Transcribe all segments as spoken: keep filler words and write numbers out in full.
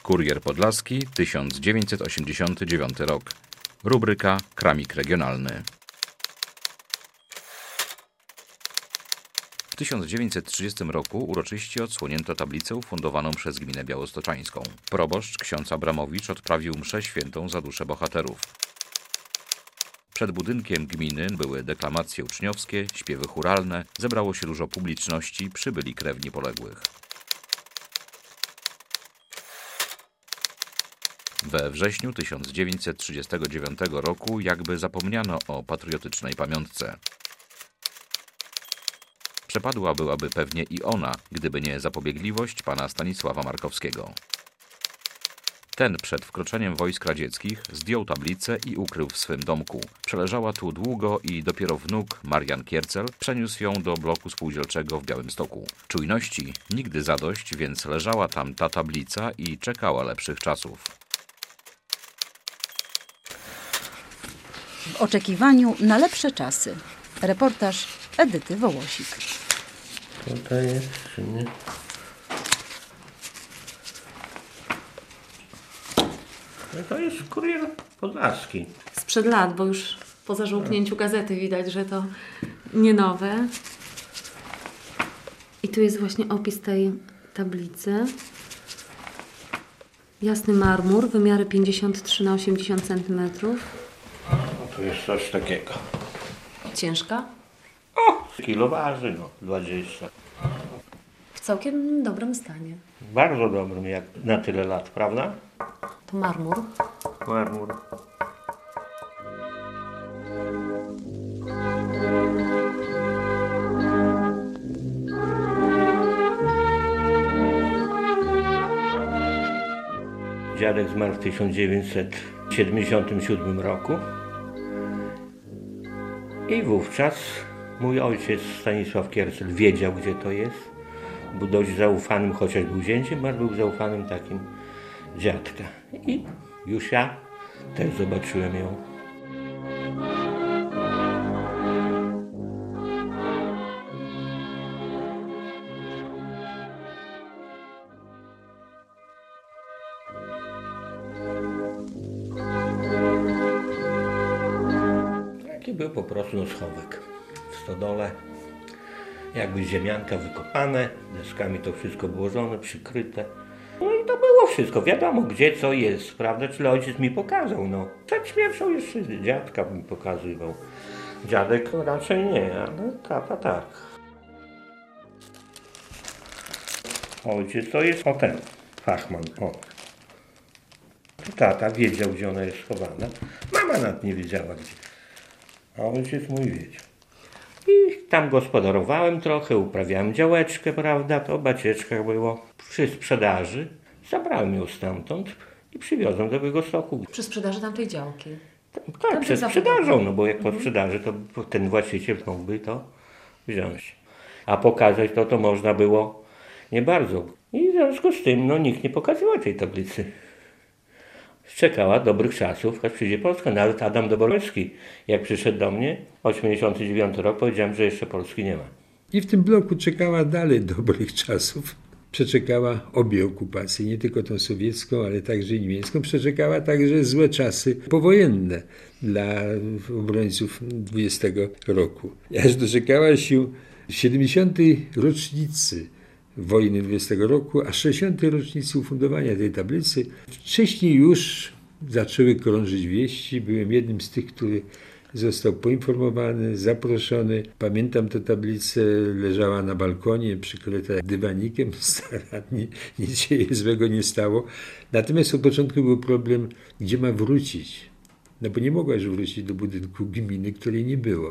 Kurier Podlaski, tysiąc dziewięćset osiemdziesiąty dziewiąty rok. Rubryka Kramik Regionalny. W tysiąc dziewięćset trzydziestym roku uroczyście odsłonięto tablicę ufundowaną przez gminę białostoczańską. Proboszcz ksiądz Abramowicz odprawił mszę świętą za duszę bohaterów. Przed budynkiem gminy były deklamacje uczniowskie, śpiewy chóralne, zebrało się dużo publiczności, przybyli krewni poległych. We wrześniu tysiąc dziewięćset trzydziestego dziewiątego roku jakby zapomniano o patriotycznej pamiątce. Przepadła byłaby pewnie i ona, gdyby nie zapobiegliwość pana Stanisława Markowskiego. Ten przed wkroczeniem wojsk radzieckich zdjął tablicę i ukrył w swym domku. Przeleżała tu długo i dopiero wnuk, Marian Kiercel, przeniósł ją do bloku spółdzielczego w Białymstoku. Czujności nigdy zadość, więc leżała tam ta tablica i czekała lepszych czasów. W oczekiwaniu na lepsze czasy. Reportaż Edyty Wołosik. Tutaj jest, czy nie? No to jest Kurier Podlaski. Sprzed lat, bo już po zażółknięciu gazety widać, że to nie nowe. I tu jest właśnie opis tej tablicy. Jasny marmur, wymiary pięćdziesiąt trzy na osiemdziesiąt centymetrów. No tu jest coś takiego. Ciężka? O! Kilo waży, no, dwadzieścia. W całkiem dobrym stanie. Bardzo dobrym, jak na tyle lat, prawda? To marmur. Marmur. Dziadek zmarł w tysiąc dziewięćset siedemdziesiątym siódmym roku i wówczas mój ojciec Stanisław Kiercel wiedział, gdzie to jest. Był dość zaufanym, chociaż był zięciem, ale był zaufanym takim dziadka. I już ja też zobaczyłem ją. Taki był po prostu no, schowek w stodole. Jakby ziemianka wykopane, deskami to wszystko wyłożone, przykryte. No i to było wszystko, wiadomo gdzie co jest, prawda, czyli ojciec mi pokazał, no. Przed śmiercią jeszcze dziadka mi pokazywał. Dziadek no, raczej nie, ale tata tak. Ojciec to jest o ten, fachman, o. Tata wiedział, gdzie ona jest schowana, mama nawet nie wiedziała gdzie, a ojciec mój wiedział. I tam gospodarowałem trochę, uprawiałem działeczkę, prawda, to o bacieczkach było. Przy sprzedaży zabrałem ją stamtąd i przywiozłem do Białegostoku. Przy sprzedaży tamtej działki. Tak, tak przed sprzedażą, no bo jak po sprzedaży to ten właściciel mógłby to wziąć. A pokazać to, to można było nie bardzo. I w związku z tym, no nikt nie pokazywał tej tablicy. Czekała dobrych czasów, aż przyjdzie Polska. Nawet Adam Doborowski, jak przyszedł do mnie, osiemdziesiąty dziewiąty rok, powiedziałem, że jeszcze Polski nie ma. I w tym bloku czekała dalej dobrych czasów. Przeczekała obie okupacje, nie tylko tą sowiecką, ale także niemiecką. Przeczekała także złe czasy powojenne dla obrońców dwudziestego roku. Aż doczekała się siedemdziesiątej rocznicy wojny dwudziestego roku, a sześćdziesiątej rocznicy ufundowania tej tablicy. Wcześniej już zaczęły krążyć wieści. Byłem jednym z tych, który został poinformowany, zaproszony. Pamiętam tę tablicę, leżała na balkonie, przykryta dywanikiem, starannie, nic się jej złego nie stało. Natomiast od początku był problem, gdzie ma wrócić. No bo nie mogła już wrócić do budynku gminy, której nie było.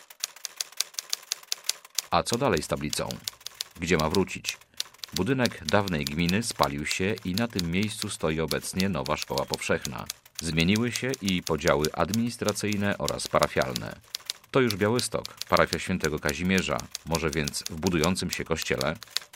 A co dalej z tablicą? Gdzie ma wrócić? Budynek dawnej gminy spalił się i na tym miejscu stoi obecnie nowa szkoła powszechna. Zmieniły się i podziały administracyjne oraz parafialne. To już Białystok, parafia świętego Kazimierza, może więc w budującym się kościele.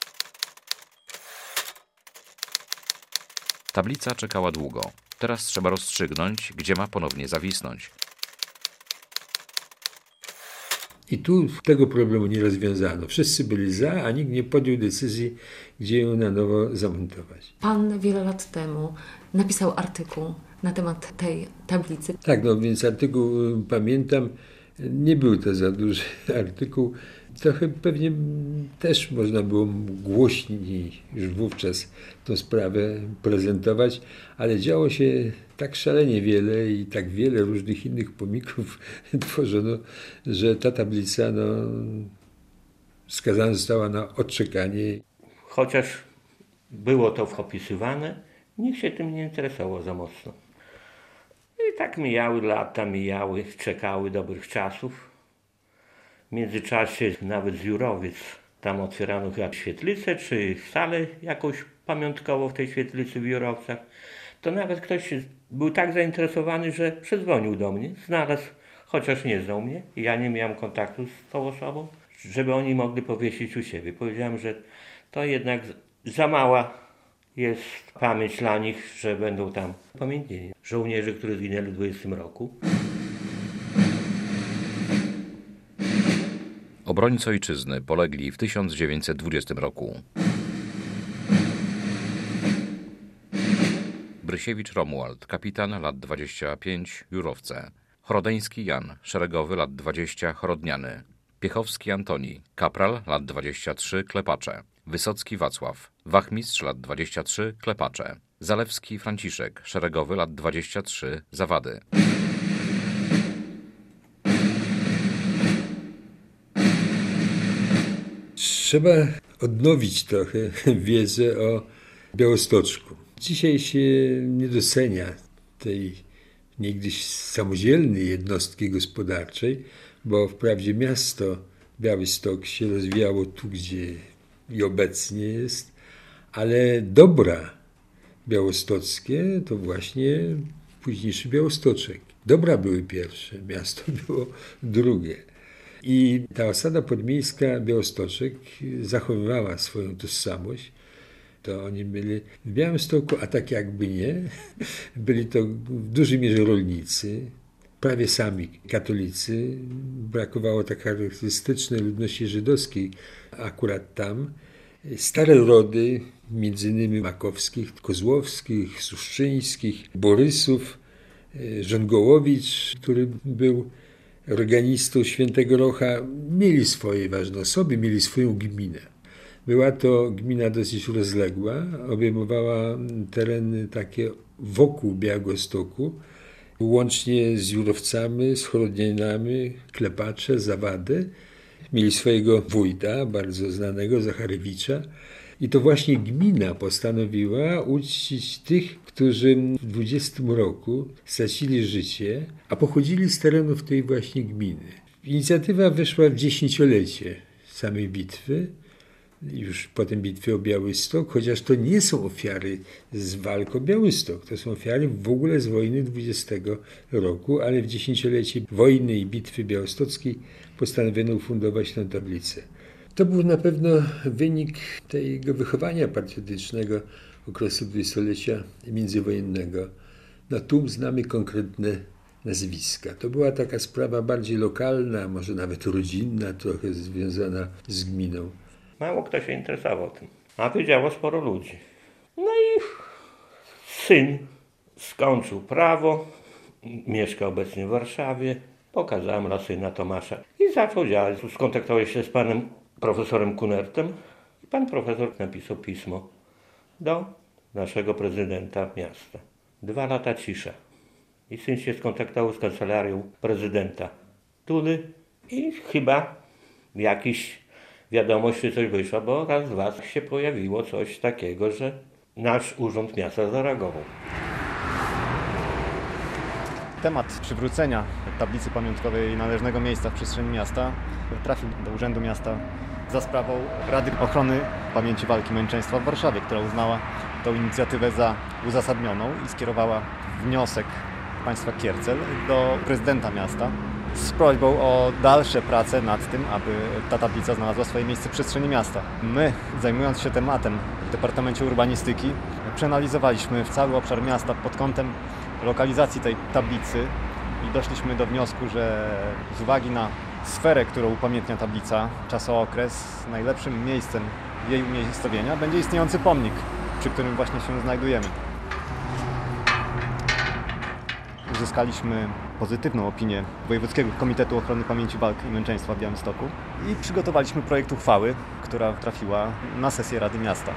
Tablica czekała długo. Teraz trzeba rozstrzygnąć, gdzie ma ponownie zawisnąć. I tu tego problemu nie rozwiązano. Wszyscy byli za, a nikt nie podjął decyzji, gdzie ją na nowo zamontować. Pan wiele lat temu napisał artykuł na temat tej tablicy. Tak, no więc artykuł y, pamiętam, nie był to za duży artykuł. Trochę pewnie też można było głośniej już wówczas tę sprawę prezentować, ale działo się tak szalenie wiele i tak wiele różnych innych pomników tworzono, że ta tablica no, skazana została na odczekanie. Chociaż było to opisywane, nikt się tym nie interesował za mocno. I tak mijały lata, mijały, czekały dobrych czasów. W międzyczasie nawet z Jurowiec tam otwierano chyba świetlicę, czy salę jakąś pamiątkową w tej świetlicy w Jurowcach. To nawet ktoś był tak zainteresowany, że przedzwonił do mnie, znalazł, chociaż nie znał mnie, ja nie miałem kontaktu z tą osobą, żeby oni mogli powiesić u siebie. Powiedziałem, że to jednak za mała jest pamięć dla nich, że będą tam upamiętnieni. Żołnierzy, którzy zginęli w dwudziestym roku. Obrońcy ojczyzny polegli w tysiąc dziewięćset dwudziestym roku. Brysiewicz Romuald, kapitan, lat dwadzieścia pięć, Jurowce. Chorodeński Jan, szeregowy, lat dwadzieścia, Chorodniany. Piechowski Antoni, kapral, lat dwadzieścia trzy, Klepacze. Wysocki Wacław, wachmistrz, lat dwadzieścia trzy, Klepacze. Zalewski Franciszek, szeregowy, lat dwadzieścia trzy, Zawady. Trzeba odnowić trochę wiedzę o Białostoczku. Dzisiaj się nie docenia tej niegdyś samodzielnej jednostki gospodarczej, bo wprawdzie miasto Białystok się rozwijało tu, gdzie i obecnie jest, ale dobra białostockie to właśnie późniejszy Białostoczek. Dobra były pierwsze, miasto było drugie. I ta osada podmiejska Białostoczek zachowywała swoją tożsamość. To oni byli w Białymstoku, a tak jakby nie. Byli to w dużej mierze rolnicy, prawie sami katolicy. Brakowało tak charakterystycznej ludności żydowskiej akurat tam. Stare rody, między innymi Makowskich, Kozłowskich, Suszczyńskich, Borysów, Żongołowicz, który był organistą Świętego Rocha, mieli swoje ważne osoby, mieli swoją gminę. Była to gmina dosyć rozległa, obejmowała tereny takie wokół Białegostoku, łącznie z Jurowcami, z Chorodnianami, Klepacze, Zawady. Mieli swojego wójta, bardzo znanego, Zacharewicza. I to właśnie gmina postanowiła uczcić tych, którzy w dwudziestym roku stracili życie, a pochodzili z terenów tej właśnie gminy. Inicjatywa weszła w dziesięciolecie samej bitwy, już potem bitwy o Białystok, chociaż to nie są ofiary z walk o Białystok, to są ofiary w ogóle z wojny dwudziestego roku, ale w dziesięciolecie wojny i bitwy białostockiej postanowiono ufundować tę tablicę. To był na pewno wynik tego wychowania patriotycznego okresu dwudziestolecia międzywojennego. No tu znamy konkretne nazwiska. To była taka sprawa bardziej lokalna, może nawet rodzinna, trochę związana z gminą. Mało kto się interesował tym, a wiedziało sporo ludzi. No i syn skończył prawo, mieszka obecnie w Warszawie. Pokazałem dla syna Tomasza i zaczął działać. Skontaktował się z panem profesorem Kunertem. Pan profesor napisał pismo do naszego prezydenta miasta. Dwa lata cisza. I syn się skontaktował z kancelarią prezydenta Tuly i chyba jakiś wiadomość, czy coś wyszło, bo raz, dwa się pojawiło coś takiego, że nasz urząd miasta zareagował. Temat przywrócenia tablicy pamiątkowej należnego miejsca w przestrzeni miasta trafił do Urzędu Miasta za sprawą Rady Ochrony Pamięci Walki Męczeństwa w Warszawie, która uznała tę inicjatywę za uzasadnioną i skierowała wniosek państwa Kiercel do prezydenta miasta z prośbą o dalsze prace nad tym, aby ta tablica znalazła swoje miejsce w przestrzeni miasta. My, zajmując się tematem w Departamencie Urbanistyki, przeanalizowaliśmy cały obszar miasta pod kątem lokalizacji tej tablicy i doszliśmy do wniosku, że z uwagi na sferę, którą upamiętnia tablica, czasookres, najlepszym miejscem jej umiejscowienia będzie istniejący pomnik, przy którym właśnie się znajdujemy. Uzyskaliśmy pozytywną opinię Wojewódzkiego Komitetu Ochrony Pamięci Walk i Męczeństwa w Białymstoku i przygotowaliśmy projekt uchwały, która trafiła na sesję Rady Miasta.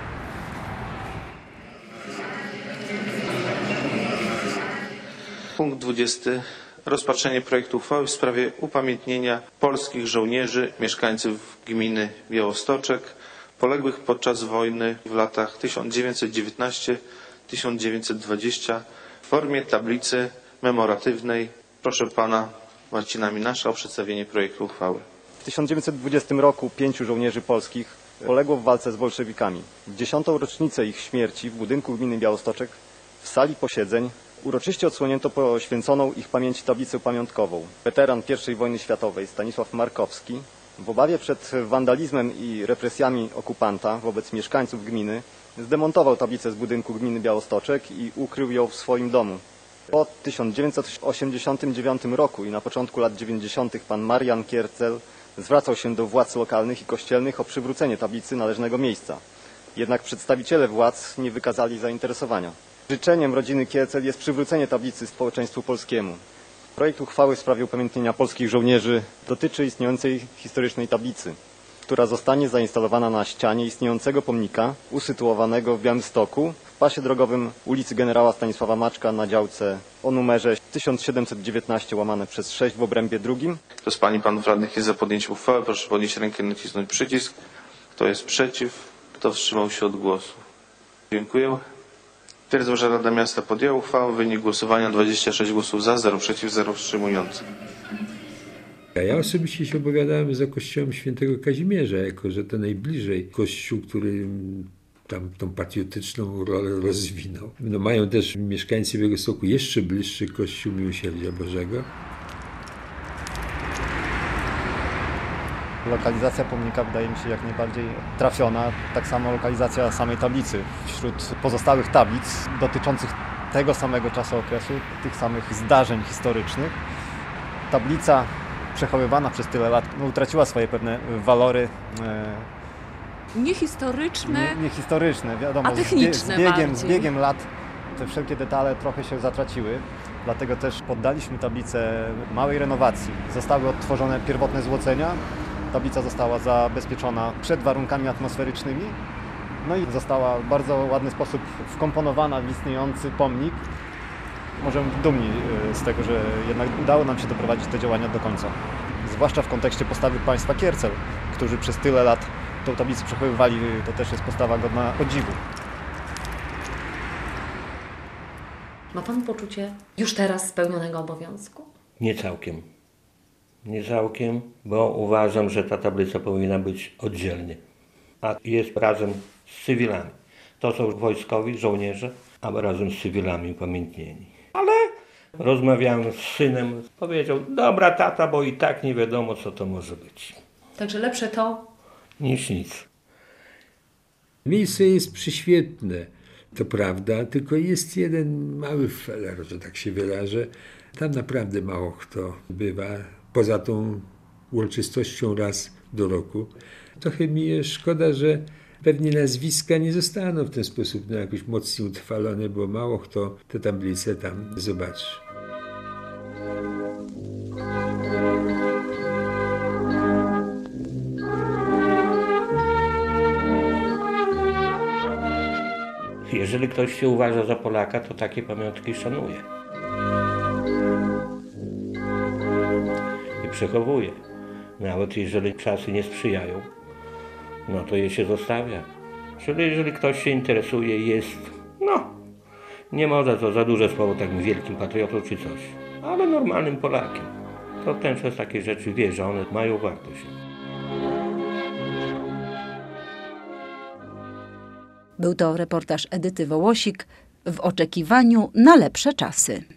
Punkt dwudziesty. Rozpatrzenie projektu uchwały w sprawie upamiętnienia polskich żołnierzy, mieszkańców gminy Białostoczek, poległych podczas wojny w latach tysiąc dziewięćset dziewiętnasty do tysiąc dziewięćset dwudziestego w formie tablicy memoratywnej. Proszę pana Marcina Minasza o przedstawienie projektu uchwały. W tysiąc dziewięćset dwudziestym roku pięciu żołnierzy polskich poległo w walce z bolszewikami. W dziesiątą rocznicę ich śmierci w budynku gminy Białostoczek w sali posiedzeń uroczyście odsłonięto poświęconą ich pamięci tablicę pamiątkową. Weteran pierwszej wojny światowej Stanisław Markowski w obawie przed wandalizmem i represjami okupanta wobec mieszkańców gminy zdemontował tablicę z budynku gminy Białostoczek i ukrył ją w swoim domu. Po tysiąc dziewięćset osiemdziesiątym dziewiątym roku i na początku lat dziewięćdziesiątych pan Marian Kiercel zwracał się do władz lokalnych i kościelnych o przywrócenie tablicy należnego miejsca. Jednak przedstawiciele władz nie wykazali zainteresowania. Życzeniem rodziny Kiercel jest przywrócenie tablicy społeczeństwu polskiemu. Projekt uchwały w sprawie upamiętnienia polskich żołnierzy dotyczy istniejącej historycznej tablicy, która zostanie zainstalowana na ścianie istniejącego pomnika usytuowanego w Białymstoku w pasie drogowym ulicy Generała Stanisława Maczka na działce o numerze tysiąc siedemset dziewiętnaście łamane przez sześć w obrębie drugim. Kto z pań i panów radnych jest za podjęciem uchwały, proszę podnieść rękę i nacisnąć przycisk. Kto jest przeciw? Kto wstrzymał się od głosu? Dziękuję. Stwierdzam, że Rada Miasta podjęła uchwałę. Wynik głosowania dwadzieścia sześć głosów za, zero przeciw, zero wstrzymujących. A ja osobiście się opowiadałem za kościołem świętego Kazimierza, jako że to najbliżej kościół, który tam tą patriotyczną rolę rozwinął. No, mają też mieszkańcy Białegostoku jeszcze bliższy kościół Miłosierdzia Bożego. Lokalizacja pomnika wydaje mi się jak najbardziej trafiona, tak samo lokalizacja samej tablicy. Wśród pozostałych tablic dotyczących tego samego czasookresu, tych samych zdarzeń historycznych, tablica przechowywana przez tyle lat no, utraciła swoje pewne walory e, Niehistoryczne, nie, niehistoryczne, wiadomo, a techniczne z, biegiem, bardziej. z biegiem lat te wszelkie detale trochę się zatraciły. Dlatego też poddaliśmy tablicę małej renowacji. Zostały odtworzone pierwotne złocenia. Tablica została zabezpieczona przed warunkami atmosferycznymi. No i została w bardzo ładny sposób wkomponowana w istniejący pomnik. Możemy być dumni z tego, że jednak udało nam się doprowadzić te działania do końca. Zwłaszcza w kontekście postawy państwa Kiercel, którzy przez tyle lat tą tablicę przechowywali. To też jest postawa godna podziwu. Ma pan poczucie już teraz spełnionego obowiązku? Nie całkiem. Nie całkiem, bo uważam, że ta tablica powinna być oddzielnie. A jest razem z cywilami. To są wojskowi, żołnierze, a razem z cywilami upamiętnieni. Ale rozmawiałem z synem, powiedział, dobra tata, bo i tak nie wiadomo, co to może być. Także lepsze to Niż nic. Miejsce jest prześwietne, to prawda, tylko jest jeden mały feler, że tak się wyrażę. Tam naprawdę mało kto bywa, poza tą uroczystością raz do roku. Trochę mi jest szkoda, że pewnie nazwiska nie zostaną w ten sposób no, jakoś mocno utrwalone, bo mało kto te tablice tam zobaczy. Jeżeli ktoś się uważa za Polaka, to takie pamiątki szanuje. I przechowuje. Nawet jeżeli czasy nie sprzyjają, no to je się zostawia. Czyli jeżeli ktoś się interesuje, jest, no, nie może to za duże słowo takim wielkim patriotą czy coś, ale normalnym Polakiem. To ten przez takie rzeczy wie, że one mają wartość. Był to reportaż Edyty Wołosik w oczekiwaniu na lepsze czasy.